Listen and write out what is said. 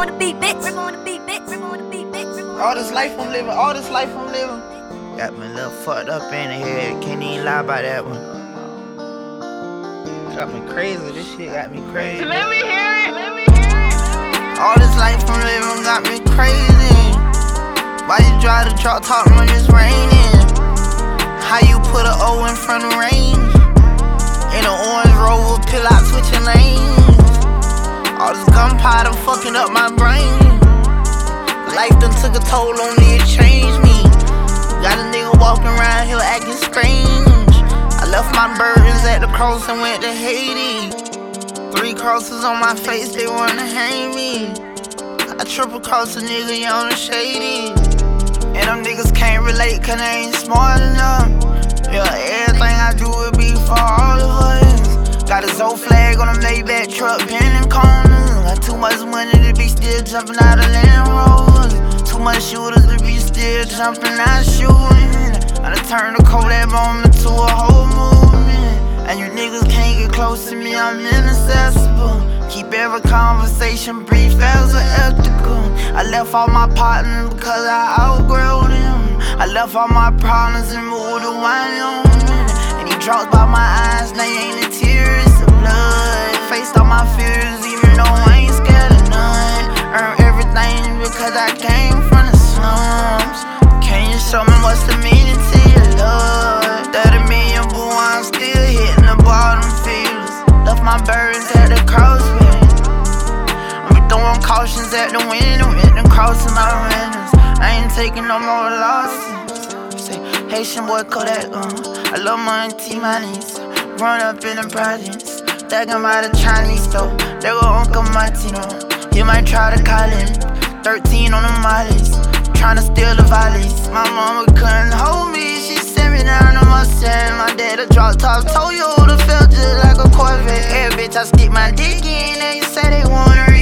on the beat, bitch. Rick on the beat, bitch. Rick on the beat, bitch. All this life I'm living, all this life I'm living. Got me a little fucked up in the head, can't even lie about that one. Got me crazy, this shit got me crazy. Let me hear it, let me hear it. All this life I'm living got me crazy. Why you drive the drop top when it's raining? How you put an O in front of range? In an orange Rover, pill out switching lanes. All this gunpowder fucking up my brain. Life done took a toll on me, it changed me. Got a nigga walking around here acting strange. I left my burdens at the cross and went to Haiti. 3 crosses on my face, they wanna hang me. I triple cross a nigga, young and shady. And them niggas can't relate cause they ain't smart enough. Yeah, everything I do will be for all of us. Got a Zoe flag on a Maybach truck, bending corners. Got too much money to be still jumping out of Land Rovers. Too much shooters to be still jumping out shooting. I done turned the Kodak moment to a whole movement. And you niggas can't get close to me, I'm inaccessible. Keep every conversation brief as ethical. I left all my partners because I outgrew them. I left all my problems and moved to Wyoming. And he drops by my eyes, they ain't the tears of blood. Faced all my fears even though I ain't scared of none. Earned everything because I came from the slums. Can you show me what's the meaning to your love? 30 million boo, I'm still hitting the bottom fields. Left my burdens at the crossway. I'm throwing cautions at the window and crossing my rentals. I ain't taking no more losses. Say, Haitian boy Kodak, I love my auntie, my niece. Run up in the projects, that got by the Chinese store. They go Uncle Martino, you might try to call him. 13 on the mollies, tryna steal the volleys. My mama couldn't hold me, she sent me down to my set. My dad a drop top Toyota, felt just like a Corvette. Every bitch I stick my dick in, and you say they wanna